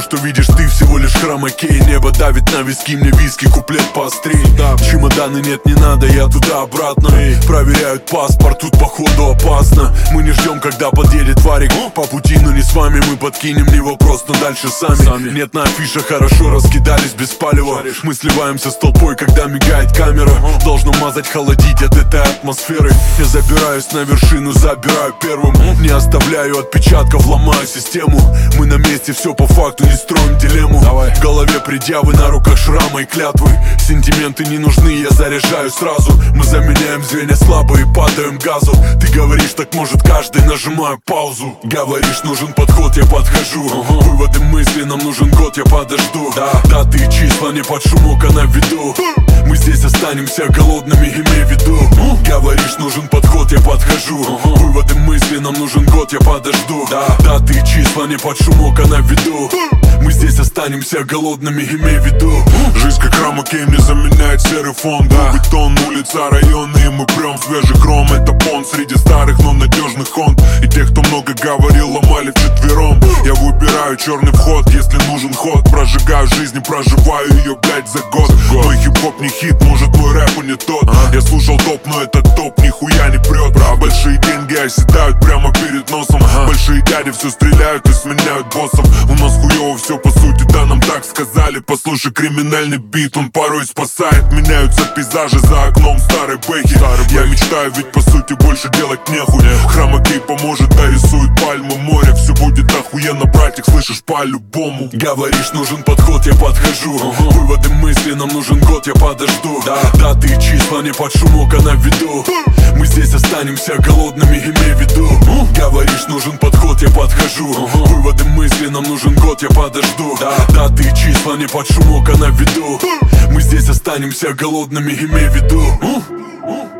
то, что видишь ты, всего лишь храм окей. Небо давит на виски, мне виски, куплет поострей. Чемоданы нет, не надо, я туда-обратно. Проверяют паспорт, тут походу опасно. Мы не ждем, когда подъедет варик по пути, но не с вами, мы подкинем, не вопрос, но дальше сами. Нет, на афишах хорошо раскидались без палева. Мы сливаемся с толпой, когда мигает камера. Должно мазать, холодить от этой атмосферы. Я забираюсь на вершину, забираю первым. Не оставляю отпечатков, ломаю систему. Мы на месте, все по факту, не строим дилемму. В голове предъявы, на руках шрамы и клятвы. Сентименты не нужны, я заряжаю сразу. Мы заменяем звенья слабые, падаем газу. Ты говоришь, так может каждый, нажимаю паузу. Говоришь, нужен подход, я подхожу. Выводы мысли, нам нужен год, я подожду. Даты и числа не под шумок, а на виду. Мы здесь останемся голодными, имей в виду. Говоришь, нужен подход, я подхожу. Выводы мысли, нам нужен год, я подожду. Даты и числа не под шумок, а на виду. Мы здесь останемся голодными, имей в виду. Жизнь как рама кей, не заменяет серый фон. Бетон, улица, районы, и мы прям свежий хром. Это понт среди старых, но надежных хонд. И тех, кто много говорил, ломали вчетвером. Я выбираю черный вход, если нужен ход. Прожигаю жизнь и проживаю ее, блять, за год. Мой хип-хоп не хит, может мой рэп и не тот. Я слушал топ, но этот топ нихуя не прет. Большие деньги оседают прямо перед носом. Большие дяди все стреляют и сменяют боссов. У нас хуёво все по сути, да нам так сказали. Послушай криминальный бит, он порой спасает. Меняются пейзажи за окном старой бэхи. Я мечтаю, ведь по сути больше делать нехуй. Храм окей поможет, да рисует пальмы, море. Все будет охуенно, братик, слышишь, по-любому. Говоришь, нужен подход, я подхожу. Выводы мысли, нам нужен год, я подожду. Даты и числа не под шумок, а на виду. Мы здесь останемся голодными, имей в виду. Говоришь, нужен подход, я подхожу. Выводы мысли, нам нужен год, я подожду. Даты и числа не под шумок, а на виду. Мы здесь останемся голодными, имей в виду.